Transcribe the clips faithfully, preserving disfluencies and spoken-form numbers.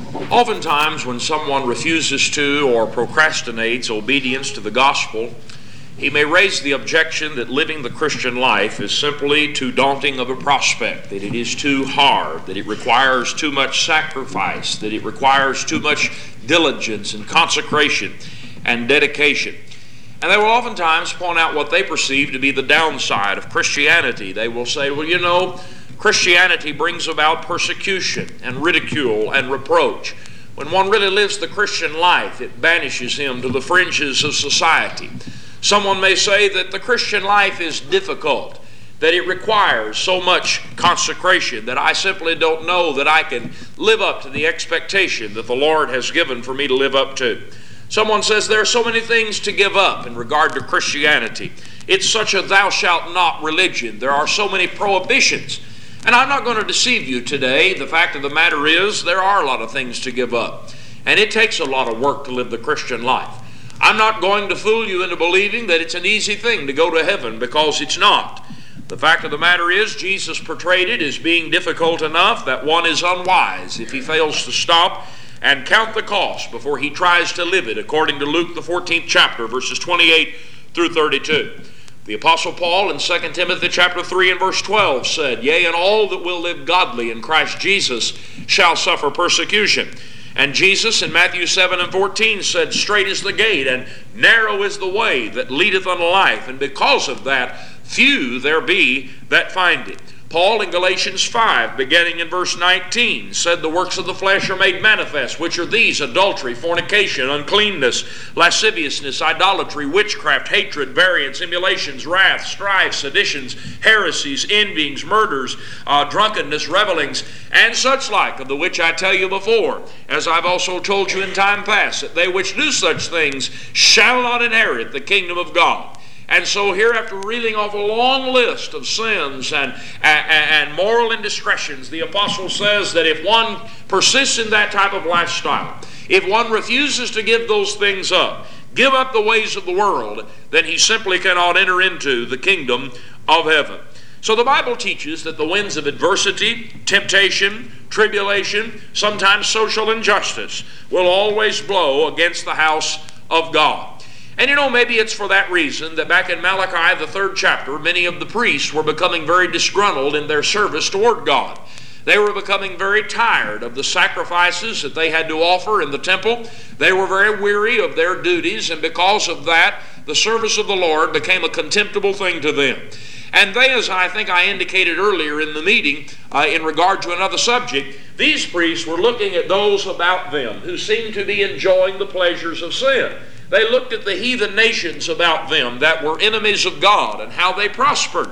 Oftentimes when someone refuses to or procrastinates obedience to the gospel, he may raise the objection that living the Christian life is simply too daunting of a prospect, that it is too hard, that it requires too much sacrifice, that it requires too much diligence and consecration and dedication. And they will oftentimes point out what they perceive to be the downside of Christianity. They will say, well, you know, Christianity brings about persecution and ridicule and reproach. When one really lives the Christian life, it banishes him to the fringes of society. Someone may say that the Christian life is difficult, that it requires so much consecration that I simply don't know that I can live up to the expectation that the Lord has given for me to live up to. Someone says there are so many things to give up in regard to Christianity. It's such a thou shalt not religion. There are so many prohibitions. And I'm not going to deceive you today. The fact of the matter is there are a lot of things to give up. And it takes a lot of work to live the Christian life. I'm not going to fool you into believing that it's an easy thing to go to heaven, because it's not. The fact of the matter is Jesus portrayed it as being difficult enough that one is unwise if he fails to stop and count the cost before he tries to live it, according to Luke the fourteenth chapter, verses twenty-eight through thirty-two. The Apostle Paul in Second Timothy chapter three and verse twelve said, Yea, and all that will live godly in Christ Jesus shall suffer persecution. And Jesus in Matthew seven and fourteen said, Straight is the gate, and narrow is the way that leadeth unto life, and because of that, few there be that find it. Paul in Galatians five, beginning in verse nineteen, said, The works of the flesh are made manifest, which are these: adultery, fornication, uncleanness, lasciviousness, idolatry, witchcraft, hatred, variance, emulations, wrath, strife, seditions, heresies, envyings, murders, uh, drunkenness, revelings, and such like, of the which I tell you before, as I've also told you in time past, that they which do such things shall not inherit the kingdom of God. And so here, after reeling off a long list of sins and, and, and moral indiscretions, the apostle says that if one persists in that type of lifestyle, if one refuses to give those things up, give up the ways of the world, then he simply cannot enter into the kingdom of heaven. So the Bible teaches that the winds of adversity, temptation, tribulation, sometimes social injustice, will always blow against the house of God. And you know, maybe it's for that reason that back in Malachi, the third chapter, many of the priests were becoming very disgruntled in their service toward God. They were becoming very tired of the sacrifices that they had to offer in the temple. They were very weary of their duties, and because of that, the service of the Lord became a contemptible thing to them. And they, as I think I indicated earlier in the meeting, uh, in regard to another subject, these priests were looking at those about them who seemed to be enjoying the pleasures of sin. They looked at the heathen nations about them that were enemies of God and how they prospered.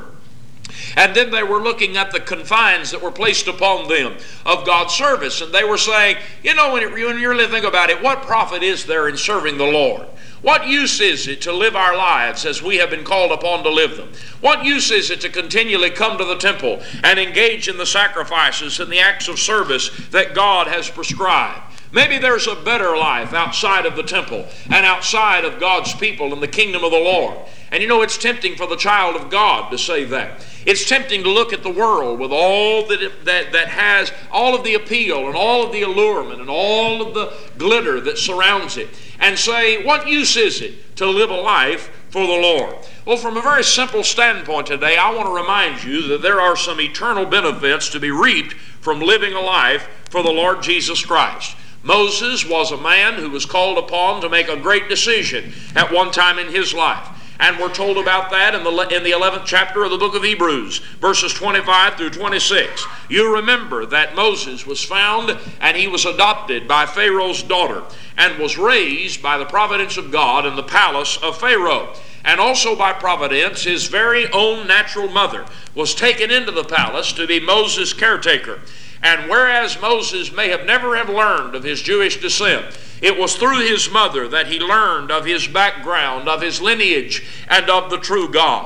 And then they were looking at the confines that were placed upon them of God's service. And they were saying, you know, when, it, when you really think about it, what profit is there in serving the Lord? What use is it to live our lives as we have been called upon to live them? What use is it to continually come to the temple and engage in the sacrifices and the acts of service that God has prescribed? Maybe there's a better life outside of the temple and outside of God's people in the kingdom of the Lord. And you know, it's tempting for the child of God to say that. It's tempting to look at the world with all that, it, that that has, all of the appeal and all of the allurement and all of the glitter that surrounds it, and say, what use is it to live a life for the Lord? Well, from a very simple standpoint today, I want to remind you that there are some eternal benefits to be reaped from living a life for the Lord Jesus Christ. Moses was a man who was called upon to make a great decision at one time in his life. And we're told about that in the in the eleventh chapter of the book of Hebrews, verses twenty-five through twenty-six. You remember that Moses was found and he was adopted by Pharaoh's daughter and was raised by the providence of God in the palace of Pharaoh. And also by providence, his very own natural mother was taken into the palace to be Moses' caretaker. And whereas Moses may have never have learned of his Jewish descent, it was through his mother that he learned of his background, of his lineage, and of the true God.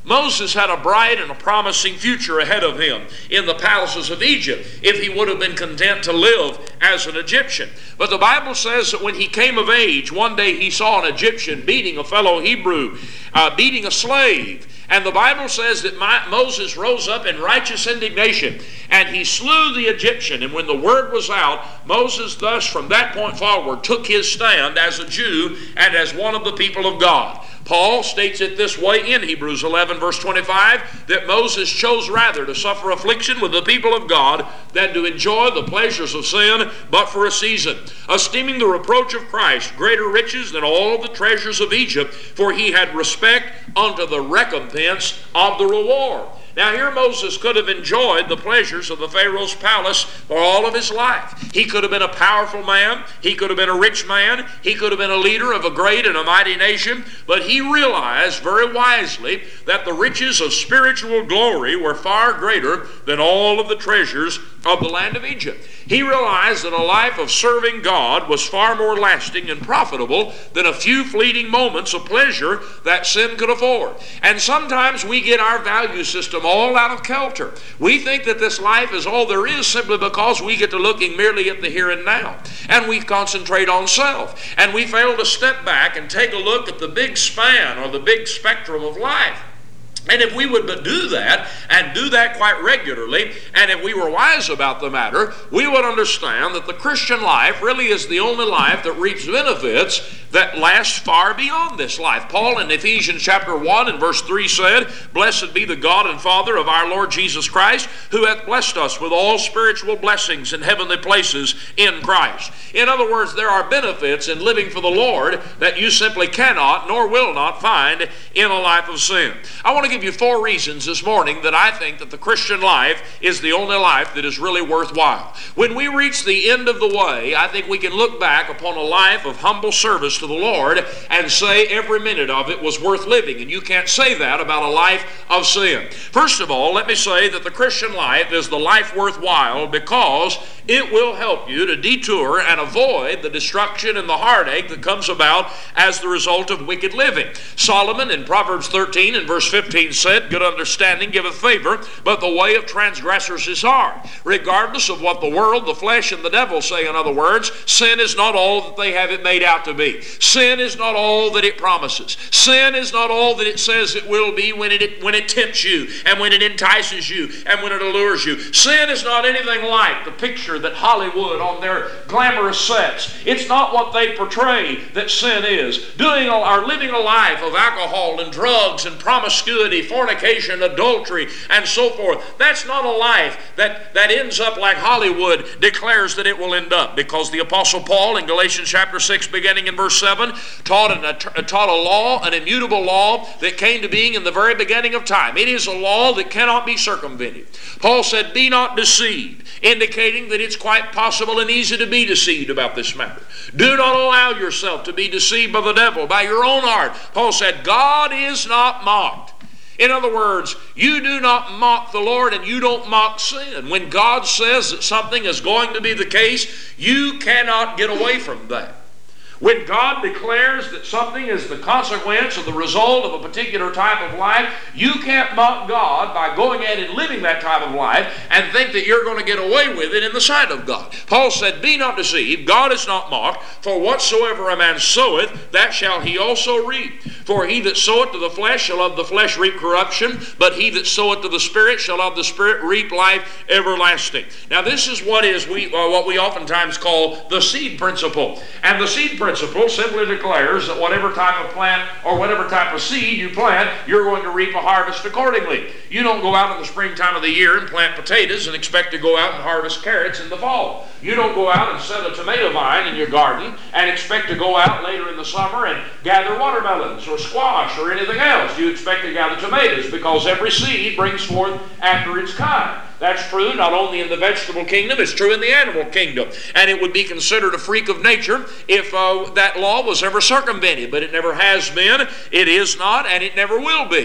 Moses had a bright and a promising future ahead of him in the palaces of Egypt if he would have been content to live as an Egyptian. But the Bible says that when he came of age, one day he saw an Egyptian beating a fellow Hebrew, uh, beating a slave. And the Bible says that my, Moses rose up in righteous indignation, and he slew the Egyptian. And when the word was out, Moses thus from that point forward took his stand as a Jew and as one of the people of God. Paul states it this way in Hebrews eleven verse twenty-five, that Moses chose rather to suffer affliction with the people of God than to enjoy the pleasures of sin but for a season, esteeming the reproach of Christ greater riches than all the treasures of Egypt, for he had respect unto the recompense of the reward. Now here Moses could have enjoyed the pleasures of the Pharaoh's palace for all of his life. He could have been a powerful man. He could have been a rich man. He could have been a leader of a great and a mighty nation. But he realized very wisely that the riches of spiritual glory were far greater than all of the treasures of the land of Egypt. He realized that a life of serving God was far more lasting and profitable than a few fleeting moments of pleasure that sin could afford. And sometimes we get our value system all out of kilter. We think that this life is all there is simply because we get to looking merely at the here and now. And we concentrate on self. And we fail to step back and take a look at the big span or the big spectrum of life. And if we would but do that, and do that quite regularly, and if we were wise about the matter, we would understand that the Christian life really is the only life that reaps benefits that last far beyond this life. Paul in Ephesians chapter one and verse three said, "Blessed be the God and Father of our Lord Jesus Christ, who hath blessed us with all spiritual blessings in heavenly places in Christ." In other words, there are benefits in living for the Lord that you simply cannot nor will not find in a life of sin. I want to give you four reasons this morning that I think that the Christian life is the only life that is really worthwhile. When we reach the end of the way, I think we can look back upon a life of humble service to the Lord and say every minute of it was worth living. And you can't say that about a life of sin. First of all, let me say that the Christian life is the life worthwhile because it will help you to detour and avoid the destruction and the heartache that comes about as the result of wicked living. Solomon in Proverbs thirteen and verse fifteen said, "Good understanding giveth favor, but the way of transgressors is hard." Regardless of what the world, the flesh, and the devil say, in other words, sin is not all that they have it made out to be. Sin is not all that it promises. Sin is not all that it says it will be when it, when it tempts you, and when it entices you, and when it allures you. Sin is not anything like the picture that Hollywood on their glamorous sets. It's not what they portray that sin is. Doing or living a life of alcohol and drugs and promiscuity, fornication, adultery, and so forth. That's not a life that, that ends up like Hollywood declares that it will end up, because the Apostle Paul in Galatians chapter six beginning in verse seven taught, an, taught a law, an immutable law that came to being in the very beginning of time. It is a law that cannot be circumvented. Paul said, "Be not deceived," indicating that it's quite possible and easy to be deceived about this matter. Do not allow yourself to be deceived by the devil, by your own heart. Paul said, "God is not mocked." In other words, you do not mock the Lord and you don't mock sin. When God says that something is going to be the case, you cannot get away from that. When God declares that something is the consequence or the result of a particular type of life, you can't mock God by going ahead and living that type of life and think that you're going to get away with it in the sight of God. Paul said, "Be not deceived, God is not mocked, for whatsoever a man soweth, that shall he also reap. For he that soweth to the flesh shall of the flesh reap corruption, but he that soweth to the Spirit shall of the Spirit reap life everlasting." Now this is what is we uh, what we oftentimes call the seed principle. And the seed principle principle simply declares that whatever type of plant or whatever type of seed you plant, you're going to reap a harvest accordingly. You don't go out in the springtime of the year and plant potatoes and expect to go out and harvest carrots in the fall. You don't go out and set a tomato vine in your garden and expect to go out later in the summer and gather watermelons or squash or anything else. You expect to gather tomatoes because every seed brings forth after its kind. That's true not only in the vegetable kingdom, it's true in the animal kingdom. And it would be considered a freak of nature if uh, that law was ever circumvented. But it never has been, it is not, and it never will be.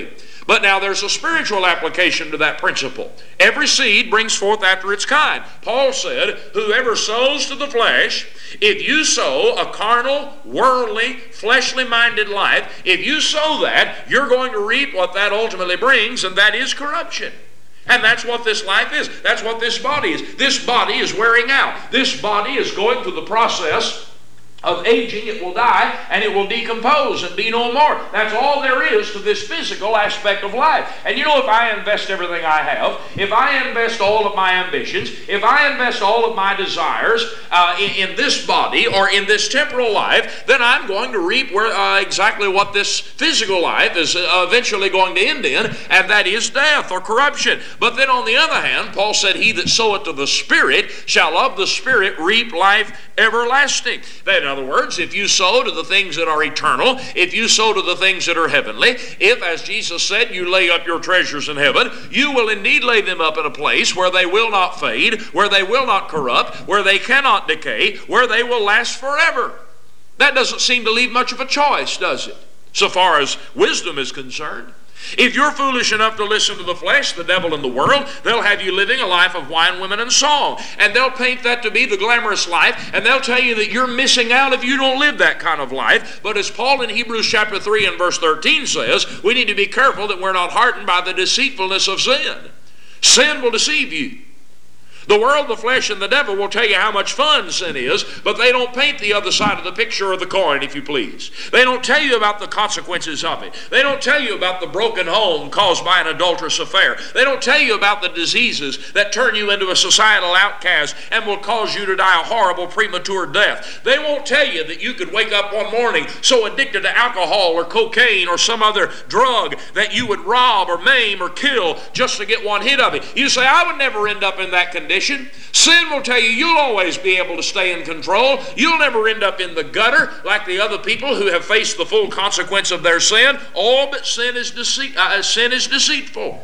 But now there's a spiritual application to that principle. Every seed brings forth after its kind. Paul said, whoever sows to the flesh, if you sow a carnal, worldly, fleshly-minded life, if you sow that, you're going to reap what that ultimately brings, and that is corruption. And that's what this life is. That's what this body is. This body is wearing out. This body is going through the process of aging. It will die and it will decompose and be no more. That's all there is to this physical aspect of life. And you know, if I invest everything I have, if I invest all of my ambitions, if I invest all of my desires uh, in, in this body or in this temporal life, then I'm going to reap where, uh, exactly what this physical life is uh, eventually going to end in, and that is death or corruption. But then on the other hand, Paul said, he that soweth to the Spirit shall of the Spirit reap life everlasting. That, in other words, if you sow to the things that are eternal, if you sow to the things that are heavenly, if, as Jesus said, you lay up your treasures in heaven, you will indeed lay them up in a place where they will not fade, where they will not corrupt, where they cannot decay, where they will last forever. That doesn't seem to leave much of a choice, does it? So far as wisdom is concerned. If you're foolish enough to listen to the flesh, the devil, and the world, they'll have you living a life of wine, women, and song. And they'll paint that to be the glamorous life, and they'll tell you that you're missing out if you don't live that kind of life. But as Paul in Hebrews chapter three and verse thirteen says, we need to be careful that we're not hardened by the deceitfulness of sin. Sin will deceive you. The world, the flesh, and the devil will tell you how much fun sin is, but they don't paint the other side of the picture of the coin, if you please. They don't tell you about the consequences of it. They don't tell you about the broken home caused by an adulterous affair. They don't tell you about the diseases that turn you into a societal outcast and will cause you to die a horrible premature death. They won't tell you that you could wake up one morning so addicted to alcohol or cocaine or some other drug that you would rob or maim or kill just to get one hit of it. You say, I would never end up in that condition. Sin will tell you you'll always be able to stay in control. You'll never end up in the gutter like the other people who have faced the full consequence of their sin. All but sin is deceit, uh, sin is deceitful.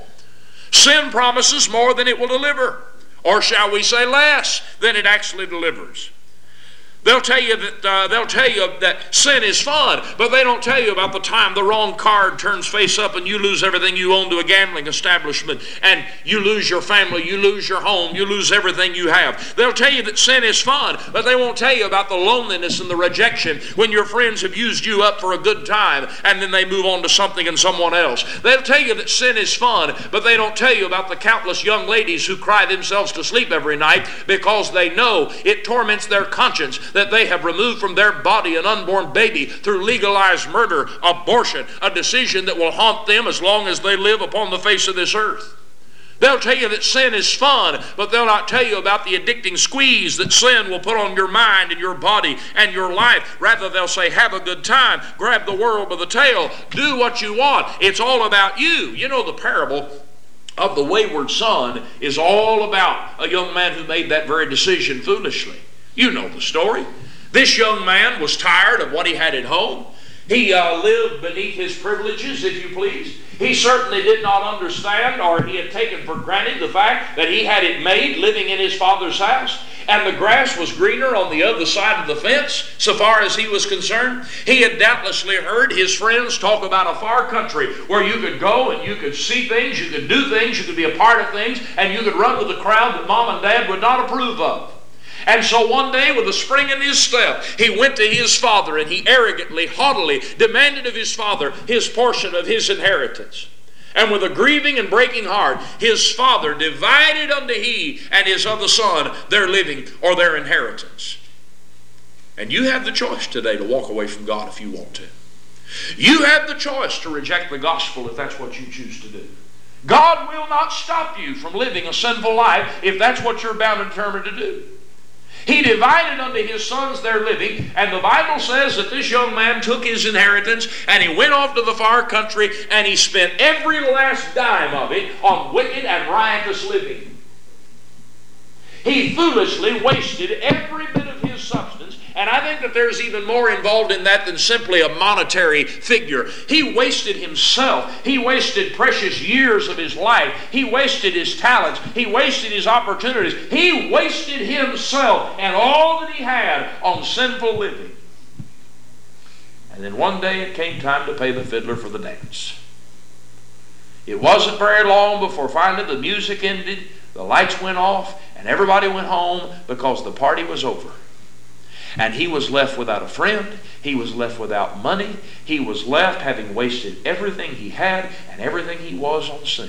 Sin promises more than it will deliver, or shall we say less than it actually delivers. They'll tell you that uh, they'll tell you that sin is fun, but they don't tell you about the time the wrong card turns face up and you lose everything you own to a gambling establishment, and you lose your family, you lose your home, you lose everything you have. They'll tell you that sin is fun, but they won't tell you about the loneliness and the rejection when your friends have used you up for a good time and then they move on to something and someone else. They'll tell you that sin is fun, but they don't tell you about the countless young ladies who cry themselves to sleep every night because they know it torments their conscience that they have removed from their body an unborn baby through legalized murder, abortion, a decision that will haunt them as long as they live upon the face of this earth. They'll tell you that sin is fun, but they'll not tell you about the addicting squeeze that sin will put on your mind and your body and your life. Rather, they'll say, have a good time, grab the world by the tail, do what you want. It's all about you. You know, the parable of the wayward son is all about a young man who made that very decision foolishly. You know the story. This young man was tired of what he had at home. He uh, lived beneath his privileges, if you please. He certainly did not understand, or he had taken for granted the fact that he had it made living in his father's house, and the grass was greener on the other side of the fence, so far as he was concerned. He had doubtlessly heard his friends talk about a far country where you could go and you could see things, you could do things, you could be a part of things, and you could run with a crowd that mom and dad would not approve of. And so one day, with a spring in his step, he went to his father and he arrogantly, haughtily demanded of his father his portion of his inheritance. And with a grieving and breaking heart, his father divided unto he and his other son their living or their inheritance. And you have the choice today to walk away from God if you want to. You have the choice to reject the gospel if that's what you choose to do. God will not stop you from living a sinful life if that's what you're bound and determined to do. He divided unto his sons their living, and the Bible says that this young man took his inheritance and he went off to the far country and he spent every last dime of it on wicked and riotous living. He foolishly wasted every bit of his substance, and I think that there's even more involved in that than simply a monetary figure. He wasted himself. He wasted precious years of his life. He wasted his talents. He wasted his opportunities. He wasted himself and all that he had on sinful living. And then one day it came time to pay the fiddler for the dance. It wasn't very long before finally the music ended, the lights went off, and everybody went home because the party was over. And he was left without a friend. He was left without money. He was left having wasted everything he had and everything he was on sin.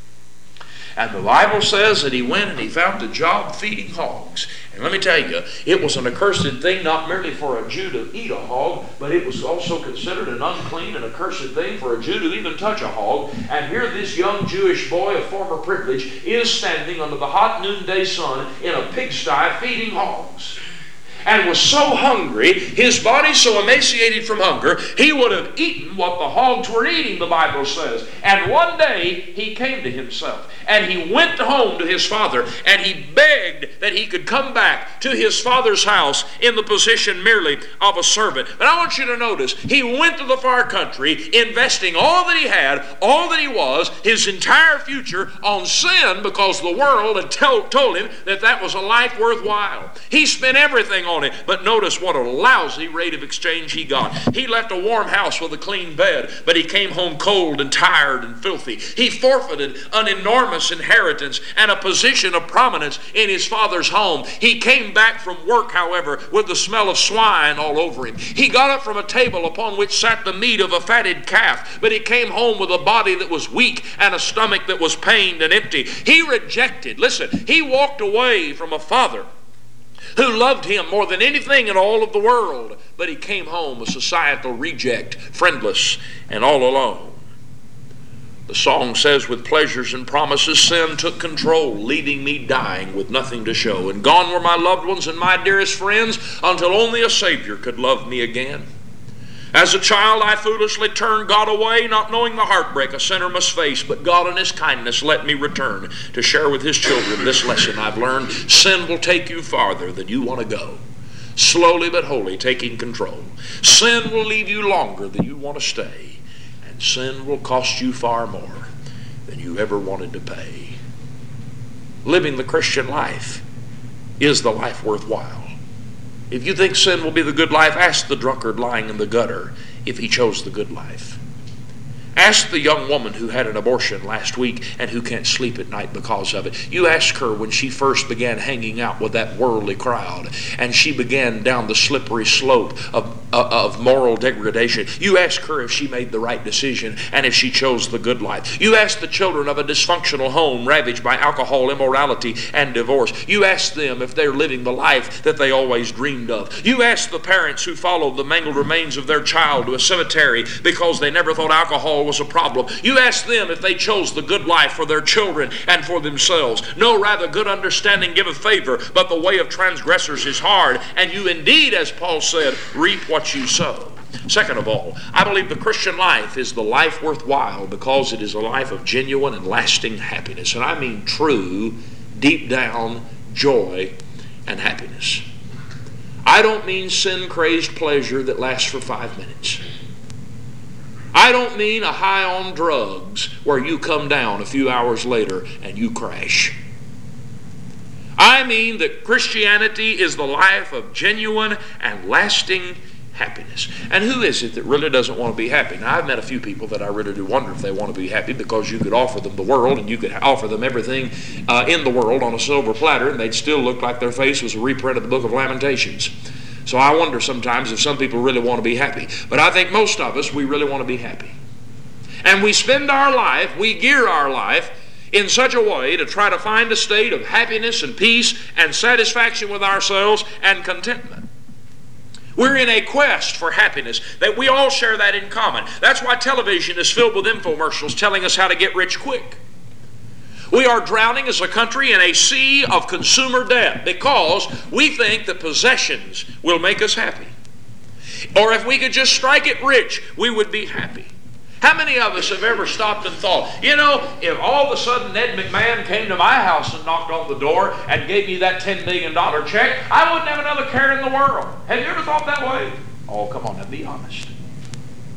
And the Bible says that he went and he found a job feeding hogs. And let me tell you, it was an accursed thing not merely for a Jew to eat a hog, but it was also considered an unclean and accursed thing for a Jew to even touch a hog. And here this young Jewish boy of former privilege is standing under the hot noonday sun in a pigsty feeding hogs. And was so hungry, his body so emaciated from hunger, he would have eaten what the hogs were eating, the Bible says. And one day he came to himself, and he went home to his father, and he begged that he could come back to his father's house in the position merely of a servant. But I want you to notice, he went to the far country, investing all that he had, all that he was, his entire future on sin, because the world had told, told him that that was a life worthwhile. He spent everything on it, but notice what a lousy rate of exchange he got. He left a warm house with a clean bed, but he came home cold and tired and filthy. He forfeited an enormous inheritance and a position of prominence in his father's home. He came back from work, however, with the smell of swine all over him. He got up from a table upon which sat the meat of a fatted calf, but he came home with a body that was weak and a stomach that was pained and empty. He rejected, listen, he walked away from a father who loved him more than anything in all of the world, but he came home a societal reject, friendless and all alone. The song says, with pleasures and promises sin took control, leaving me dying with nothing to show. And gone were my loved ones and my dearest friends, until only a Savior could love me again. As a child I foolishly turned God away, not knowing the heartbreak a sinner must face, but God in His kindness let me return to share with His children this lesson I've learned. Sin will take you farther than you want to go, slowly but wholly taking control. Sin will leave you longer than you want to stay, and sin will cost you far more than you ever wanted to pay. Living the Christian life is the life worthwhile. If you think sin will be the good life, ask the drunkard lying in the gutter if he chose the good life. Ask the young woman who had an abortion last week and who can't sleep at night because of it. You ask her when she first began hanging out with that worldly crowd and she began down the slippery slope of, uh, of moral degradation. You ask her if she made the right decision and if she chose the good life. You ask the children of a dysfunctional home ravaged by alcohol, immorality, and divorce. You ask them if they're living the life that they always dreamed of. You ask the parents who followed the mangled remains of their child to a cemetery because they never thought alcohol was a problem. You ask them if they chose the good life for their children and for themselves. No, rather, good understanding giveth favor, but the way of transgressors is hard, and you indeed, as Paul said, reap what you sow. Second of all, I believe the Christian life is the life worthwhile because it is a life of genuine and lasting happiness. And I mean true, deep down joy and happiness. I don't mean sin-crazed pleasure that lasts for five minutes. I don't mean a high on drugs where you come down a few hours later and you crash. I mean that Christianity is the life of genuine and lasting happiness. And who is it that really doesn't want to be happy? Now, I've met a few people that I really do wonder if they want to be happy, because you could offer them the world and you could offer them everything uh, in the world on a silver platter and they'd still look like their face was a reprint of the Book of Lamentations. So I wonder sometimes if some people really want to be happy. But I think most of us, we really want to be happy. And we spend our life, we gear our life in such a way to try to find a state of happiness and peace and satisfaction with ourselves and contentment. We're in a quest for happiness, that we all share that in common. That's why television is filled with infomercials telling us how to get rich quick. We are drowning as a country in a sea of consumer debt because we think that possessions will make us happy. Or if we could just strike it rich, we would be happy. How many of us have ever stopped and thought, you know, if all of a sudden Ned McMahon came to my house and knocked on the door and gave me that ten million dollars check, I wouldn't have another care in the world. Have you ever thought that way? Oh, come on, now be honest.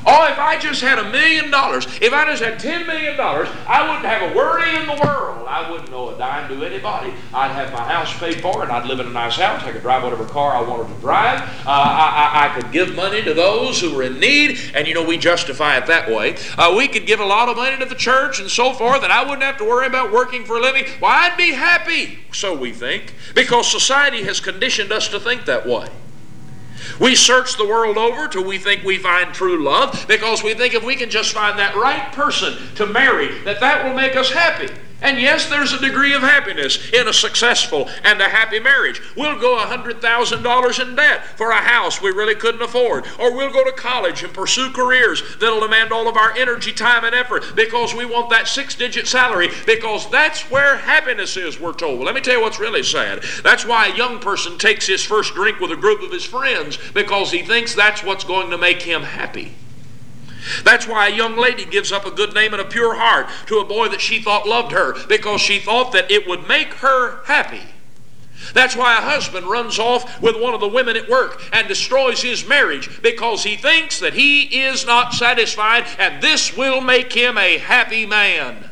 Oh, if I just had a million dollars, if I just had ten million dollars, I wouldn't have a worry in the world. I wouldn't owe a dime to anybody. I'd have my house paid for, and I'd live in a nice house. I could drive whatever car I wanted to drive. Uh, I, I, I could give money to those who were in need, and you know, we justify it that way. Uh, we could give a lot of money to the church and so forth, and I wouldn't have to worry about working for a living. Why, I'd be happy, so we think, because society has conditioned us to think that way. We search the world over till we think we find true love, because we think if we can just find that right person to marry, that that will make us happy. And yes, there's a degree of happiness in a successful and a happy marriage. We'll go one hundred thousand dollars in debt for a house we really couldn't afford. Or we'll go to college and pursue careers that'll demand all of our energy, time, and effort because we want that six-digit salary, because that's where happiness is, we're told. Well, let me tell you what's really sad. That's why a young person takes his first drink with a group of his friends, because he thinks that's what's going to make him happy. That's why a young lady gives up a good name and a pure heart to a boy that she thought loved her, because she thought that it would make her happy. That's why a husband runs off with one of the women at work and destroys his marriage, because he thinks that he is not satisfied and this will make him a happy man.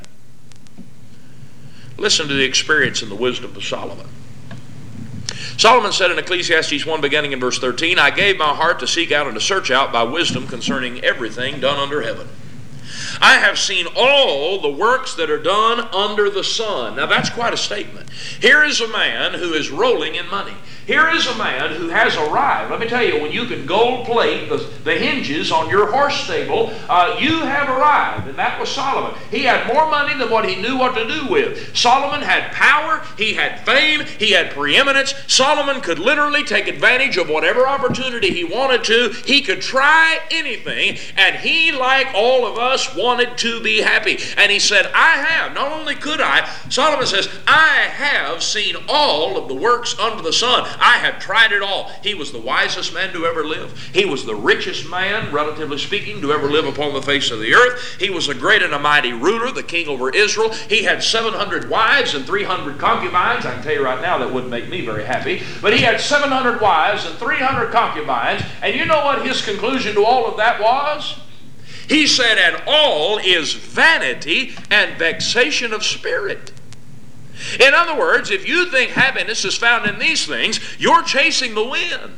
Listen to the experience and the wisdom of Solomon. Solomon said in Ecclesiastes one, beginning in verse thirteen, I gave my heart to seek out and to search out by wisdom concerning everything done under heaven. I have seen all the works that are done under the sun. Now that's quite a statement. Here is a man who is rolling in money. Here is a man who has arrived. Let me tell you, when you can gold plate the, the hinges on your horse stable, uh, you have arrived. And that was Solomon. He had more money than what he knew what to do with. Solomon had power, he had fame, he had preeminence. Solomon could literally take advantage of whatever opportunity he wanted to. He could try anything, and he, like all of us, wanted to be happy. And he said, I have, not only could I, Solomon says, I have seen all of the works under the sun. I have tried it all. He was the wisest man to ever live. He was the richest man, relatively speaking, to ever live upon the face of the earth. He was a great and a mighty ruler, the king over Israel. He had seven hundred wives and three hundred concubines. I can tell you right now that wouldn't make me very happy. But he had seven hundred wives and three hundred concubines. And you know what his conclusion to all of that was? He said, and all is vanity and vexation of spirit. In other words, if you think happiness is found in these things, you're chasing the wind.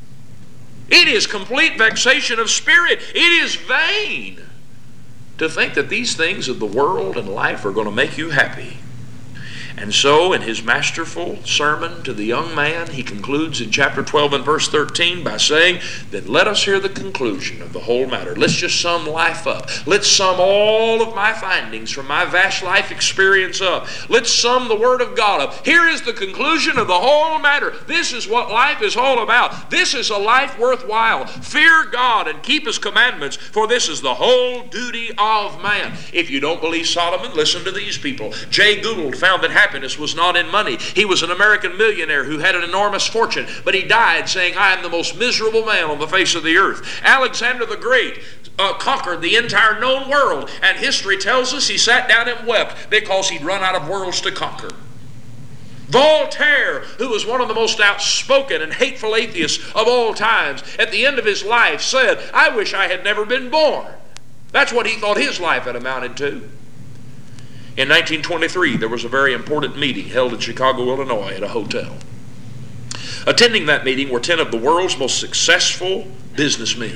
It is complete vexation of spirit. It is vain to think that these things of the world and life are going to make you happy. And so, in his masterful sermon to the young man, he concludes in chapter twelve and verse thirteen by saying, then let us hear the conclusion of the whole matter. Let's just sum life up. Let's sum all of my findings from my vast life experience up. Let's sum the Word of God up. Here is the conclusion of the whole matter. This is what life is all about. This is a life worthwhile. Fear God and keep His commandments, for this is the whole duty of man. If you don't believe Solomon, listen to these people. Jay Gould found that happiness was not in money. He was an American millionaire who had an enormous fortune, but he died saying, I am the most miserable man on the face of the earth. Alexander the Great uh, conquered the entire known world, and history tells us he sat down and wept because he'd run out of worlds to conquer. Voltaire, who was one of the most outspoken and hateful atheists of all times, at the end of his life said, I wish I had never been born. That's what he thought his life had amounted to. In nineteen twenty-three, there was a very important meeting held in Chicago, Illinois, at a hotel. Attending that meeting were ten of the world's most successful businessmen.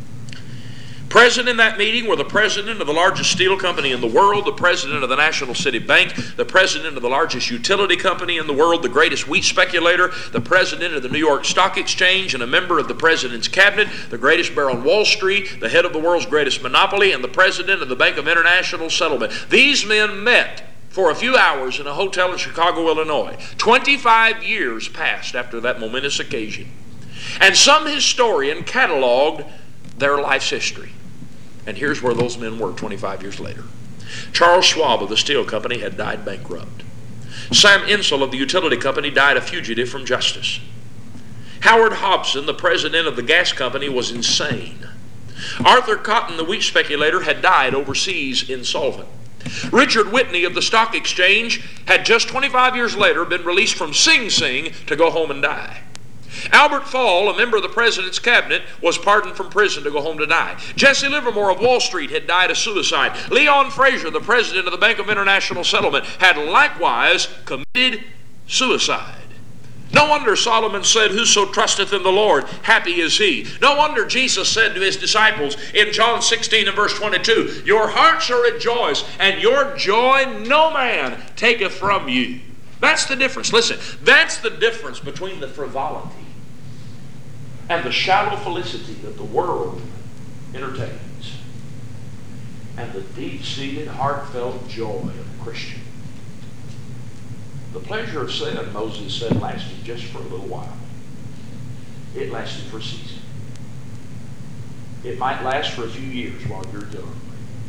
Present in that meeting were the president of the largest steel company in the world, the president of the National City Bank, the president of the largest utility company in the world, the greatest wheat speculator, the president of the New York Stock Exchange, and a member of the president's cabinet, the greatest bear on Wall Street, the head of the world's greatest monopoly, and the president of the Bank of International Settlement. These men met for a few hours in a hotel in Chicago, Illinois. twenty-five years passed after that momentous occasion. And some historian cataloged their life's history. And here's where those men were twenty-five years later. Charles Schwab of the steel company had died bankrupt. Sam Insull of the utility company died a fugitive from justice. Howard Hobson, the president of the gas company, was insane. Arthur Cotton, the wheat speculator, had died overseas insolvent. Richard Whitney of the stock exchange had just twenty-five years later been released from Sing Sing to go home and die. Albert Fall, a member of the president's cabinet, was pardoned from prison to go home to die. Jesse Livermore of Wall Street had died of suicide. Leon Fraser, the president of the Bank of International Settlement, had likewise committed suicide. No wonder Solomon said, "Whoso trusteth in the Lord, happy is he." No wonder Jesus said to his disciples in John sixteen and verse twenty-two, "Your heart shall rejoice, and your joy no man taketh from you." That's the difference. Listen, that's the difference between the frivolity and the shallow felicity that the world entertains and the deep-seated, heartfelt joy of a Christian. The pleasure of sin, Moses said, lasted just for a little while. It lasted for a season. It might last for a few years while you're young.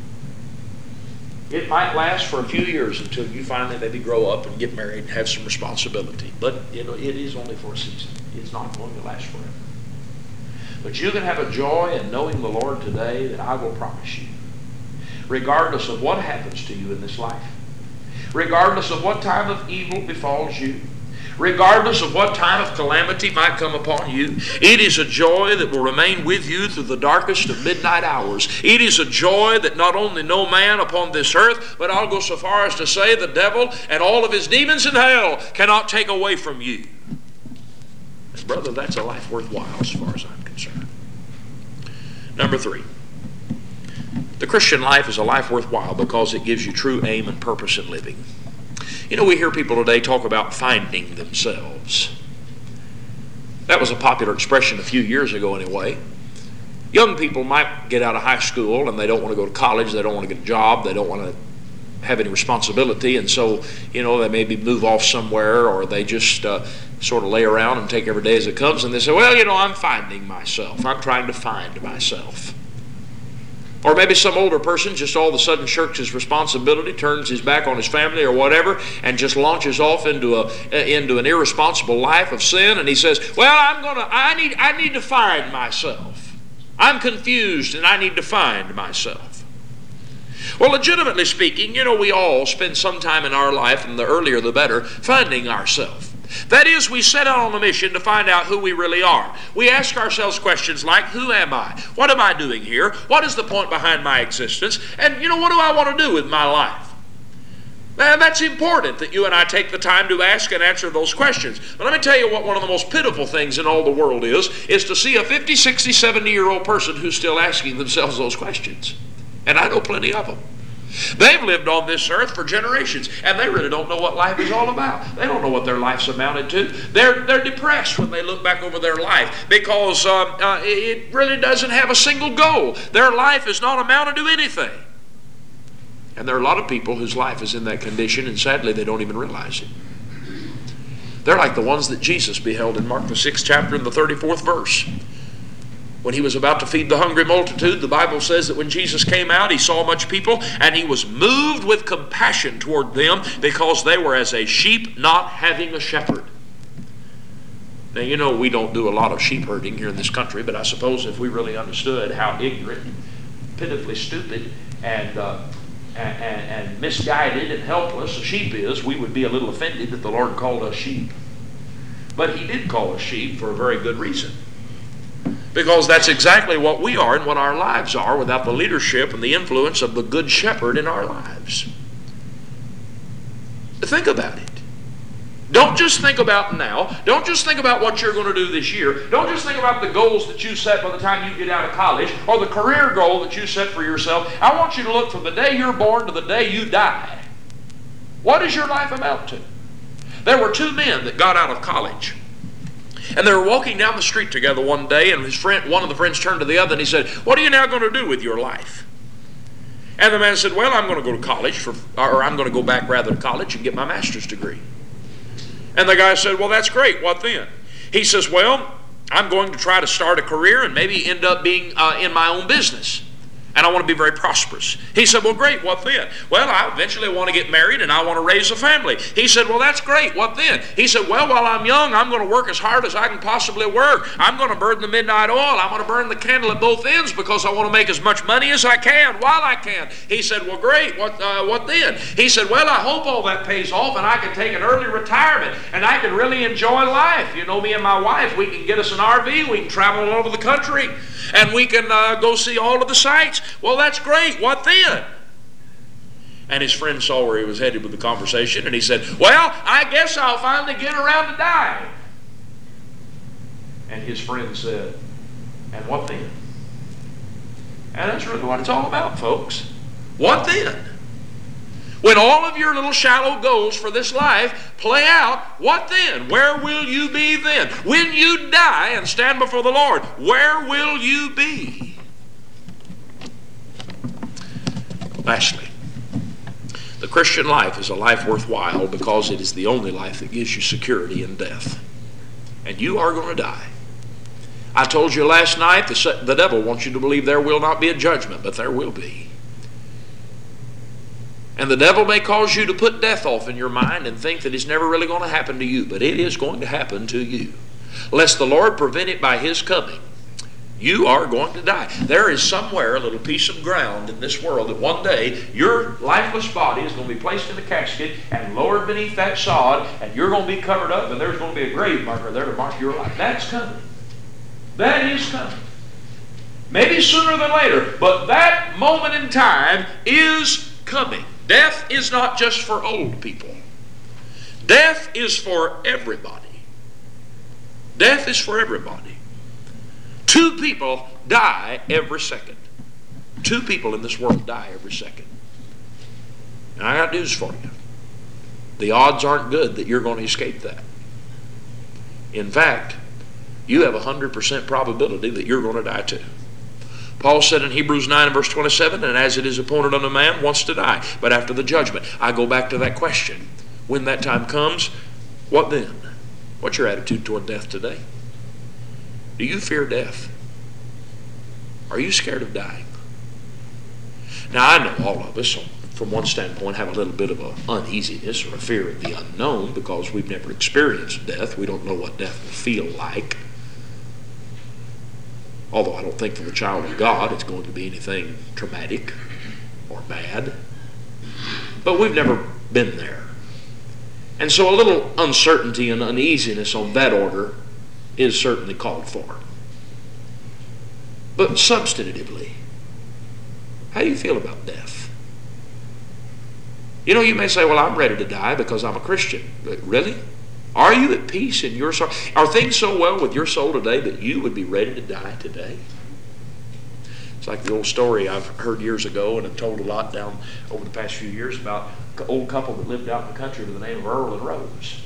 It might last for a few years until you finally maybe grow up and get married and have some responsibility. But you know, it is only for a season. It's not going to last forever. But you can have a joy in knowing the Lord today that I will promise you, regardless of what happens to you in this life, regardless of what time of evil befalls you, regardless of what time of calamity might come upon you, it is a joy that will remain with you through the darkest of midnight hours. It is a joy that not only no man upon this earth, but I'll go so far as to say the devil and all of his demons in hell cannot take away from you. And brother, that's a life worthwhile as far as I'm concerned. Number three. The Christian life is a life worthwhile because it gives you true aim and purpose in living. You know, we hear people today talk about finding themselves. That was a popular expression a few years ago anyway. Young people might get out of high school and they don't want to go to college, they don't want to get a job, they don't want to have any responsibility, and so, you know, they maybe move off somewhere, or they just uh, sort of lay around and take every day as it comes, and they say, well, you know, I'm finding myself. I'm trying to find myself. Or maybe some older person just all of a sudden shirks his responsibility, turns his back on his family or whatever, and just launches off into a into an irresponsible life of sin. And he says, "Well, I'm gonna, I need, I need to find myself. I'm confused, and I need to find myself." Well, legitimately speaking, you know, we all spend some time in our life, and the earlier the better, finding ourselves. That is, we set out on a mission to find out who we really are. We ask ourselves questions like, who am I? What am I doing here? What is the point behind my existence? And, you know, what do I want to do with my life? And that's important that you and I take the time to ask and answer those questions. But let me tell you what one of the most pitiful things in all the world is, is to see a fifty, sixty, seventy-year-old person who's still asking themselves those questions. And I know plenty of them. They've lived on this earth for generations, and they really don't know what life is all about. They don't know what their life's amounted to. They're, they're depressed when they look back over their life because um, uh, it really doesn't have a single goal. Their life is not amounted to anything. And there are a lot of people whose life is in that condition, and sadly they don't even realize it. They're like the ones that Jesus beheld in Mark the sixth chapter and the thirty-fourth verse. When he was about to feed the hungry multitude, the Bible says that when Jesus came out, he saw much people, and he was moved with compassion toward them because they were as a sheep not having a shepherd. Now, you know, we don't do a lot of sheep herding here in this country, but I suppose if we really understood how ignorant, pitifully stupid, and, uh, and, and, and misguided and helpless a sheep is, we would be a little offended that the Lord called us sheep. But he did call us sheep for a very good reason. Because that's exactly what we are and what our lives are without the leadership and the influence of the good shepherd in our lives. Think about it. Don't just think about now. Don't just think about what you're going to do this year. Don't just think about the goals that you set by the time you get out of college or the career goal that you set for yourself. I want you to look from the day you're born to the day you die. What does your life amount to? There were two men that got out of college. And they were walking down the street together one day, and his friend, one of the friends turned to the other and he said, "What are you now going to do with your life?" And the man said, "Well, I'm going to go to college, for, or I'm going to go back rather to college and get my master's degree." And the guy said, "Well, that's great. What then?" He says, "Well, I'm going to try to start a career and maybe end up being uh, in my own business." And I want to be very prosperous. He said, well, great, what then? Well, I eventually want to get married and I want to raise a family. He said, well, that's great, what then? He said, well, while I'm young, I'm going to work as hard as I can possibly work. I'm going to burn the midnight oil. I'm going to burn the candle at both ends because I want to make as much money as I can while I can. He said, well, great, what, uh, what then? He said, well, I hope all that pays off and I can take an early retirement and I can really enjoy life. You know, me and my wife, we can get us an R V, we can travel all over the country, and we can uh, go see all of the sights. Well, that's great. What then? And his friend saw where he was headed with the conversation, and he said, well, I guess I'll finally get around to dying. And his friend said, and what then? And that's really what it's all about, folks. What then? When all of your little shallow goals for this life play out, what then? Where will you be then? When you die and stand before the Lord, where will you be? Lastly, the Christian life is a life worthwhile because it is the only life that gives you security in death. And you are going to die. I told you last night, the, the devil wants you to believe there will not be a judgment, but there will be. And the devil may cause you to put death off in your mind and think that it's never really going to happen to you, but it is going to happen to you. Lest the Lord prevent it by his coming, you are going to die. There is somewhere a little piece of ground in this world that one day your lifeless body is going to be placed in a casket and lowered beneath that sod, and you're going to be covered up, and there's going to be a grave marker there to mark your life. That's coming. That is coming. Maybe sooner than later, but that moment in time is coming. Death is not just for old people. Death is for everybody. Death is for everybody. Two people die every second. Two people in this world die every second. And I got news for you. The odds aren't good that you're going to escape that. In fact, you have a one hundred percent probability that you're going to die too. Paul said in Hebrews nine and verse twenty-seven, and as it is appointed unto man once to die, but after the judgment. I go back to that question. When that time comes, what then? What's your attitude toward death today? Do you fear death? Are you scared of dying? Now, I know all of us, from one standpoint, have a little bit of an uneasiness or a fear of the unknown because we've never experienced death. We don't know what death will feel like. Although I don't think for the child of God it's going to be anything traumatic or bad. But we've never been there. And so a little uncertainty and uneasiness on that order is certainly called for. But substantively, how do you feel about death? You know, you may say, well, I'm ready to die because I'm a Christian. But really? Are you at peace in your soul? Are things so well with your soul today that you would be ready to die today? It's like the old story I've heard years ago and have told a lot down over the past few years about an old couple that lived out in the country with the name of Earl and Rose.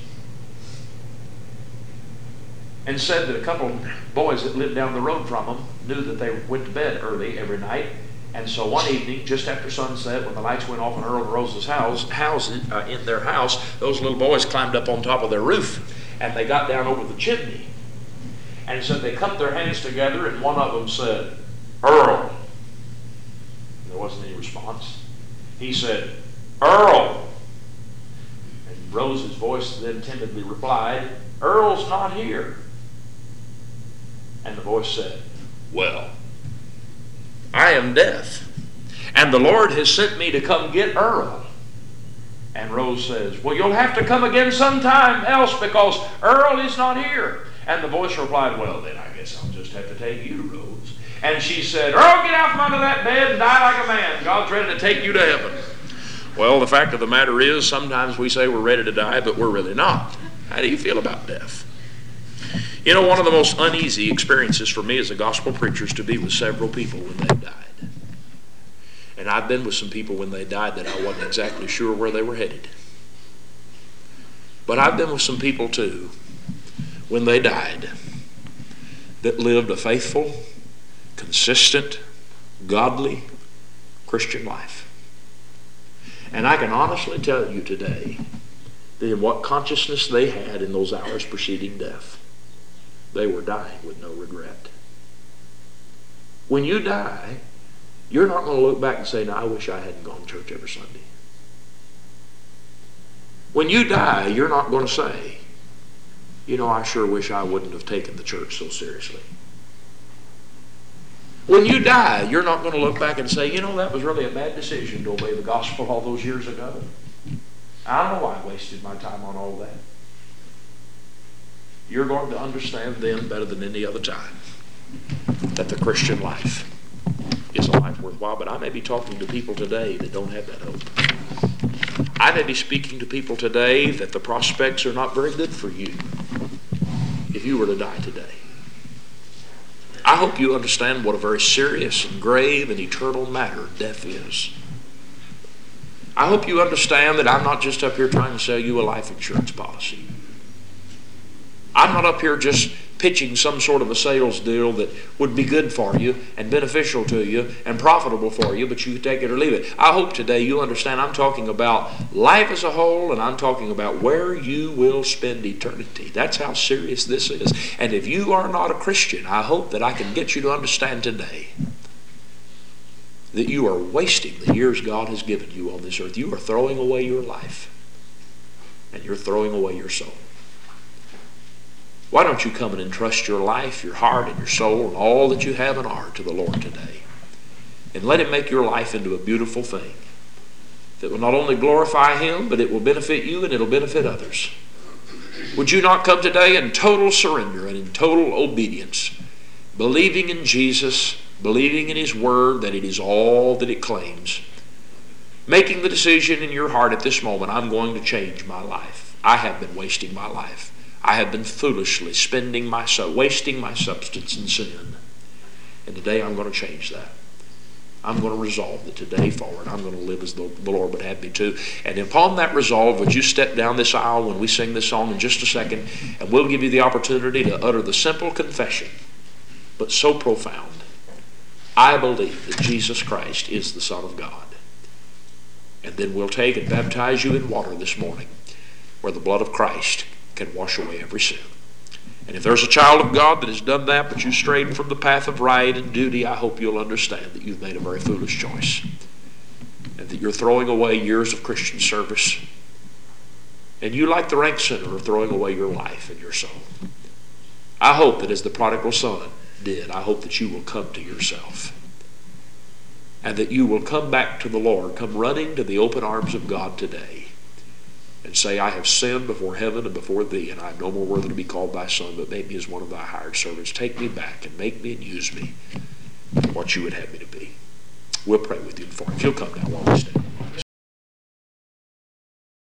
And said that a couple of boys that lived down the road from them knew that they went to bed early every night. And so one evening, just after sunset, when the lights went off in Earl and Rose's house, house uh, in their house, those little boys climbed up on top of their roof, and they got down over the chimney. And so they cupped their hands together, and one of them said, Earl. There wasn't any response. He said, Earl. And Rose's voice then timidly replied, Earl's not here. And the voice said, well, I am death, and the Lord has sent me to come get Earl. And Rose says, well, you'll have to come again sometime else because Earl is not here. And the voice replied, well, then I guess I'll just have to take you, Rose. And she said, Earl, get out from under that bed and die like a man. God's ready to take you to heaven. Well, the fact of the matter is, sometimes we say we're ready to die, but we're really not. How do you feel about death? You know, one of the most uneasy experiences for me as a gospel preacher is to be with several people when they died. And I've been with some people when they died that I wasn't exactly sure where they were headed. But I've been with some people too when they died that lived a faithful, consistent, godly Christian life. And I can honestly tell you today that in what consciousness they had in those hours preceding death, they were dying with no regret. When you die, you're not going to look back and say, no, I wish I hadn't gone to church every Sunday. When you die, you're not going to say, you know, I sure wish I wouldn't have taken the church so seriously. When you die, you're not going to look back and say, you know, that was really a bad decision to obey the gospel all those years ago. I don't know why I wasted my time on all that. You're going to understand then better than any other time that the Christian life is a life worthwhile. But I may be talking to people today that don't have that hope. I may be speaking to people today that the prospects are not very good for you if you were to die today. I hope you understand what a very serious and grave and eternal matter death is. I hope you understand that I'm not just up here trying to sell you a life insurance policy. I'm not up here just pitching some sort of a sales deal that would be good for you and beneficial to you and profitable for you, but you could take it or leave it. I hope today you understand I'm talking about life as a whole, and I'm talking about where you will spend eternity. That's how serious this is. And if you are not a Christian, I hope that I can get you to understand today that you are wasting the years God has given you on this earth. You are throwing away your life, and you're throwing away your soul. Why don't you come and entrust your life, your heart, and your soul, and all that you have and are to the Lord today? And let Him make your life into a beautiful thing that will not only glorify Him, but it will benefit you and it will benefit others. Would you not come today in total surrender and in total obedience, believing in Jesus, believing in His Word that it is all that it claims, making the decision in your heart at this moment, I'm going to change my life. I have been wasting my life. I have been foolishly spending my so wasting my substance in sin. And today I'm going to change that. I'm going to resolve that today forward I'm going to live as the, the Lord would have me to. And upon that resolve, would you step down this aisle when we sing this song in just a second, and we'll give you the opportunity to utter the simple confession, but so profound. I believe that Jesus Christ is the Son of God. And then we'll take and baptize you in water this morning, where the blood of Christ can wash away every sin. And if there's a child of God that has done that, but you strayed from the path of right and duty, I hope you'll understand that you've made a very foolish choice, and that you're throwing away years of Christian service, and you, like the rank sinner, are throwing away your life and your soul. I hope that as the prodigal son did, I hope that you will come to yourself, and that you will come back to the Lord, come running to the open arms of God today, and say, I have sinned before heaven and before thee, and I am no more worthy to be called thy son, but make me as one of thy hired servants. Take me back and make me and use me for what you would have me to be. We'll pray with you for you. If you'll come now while we stand.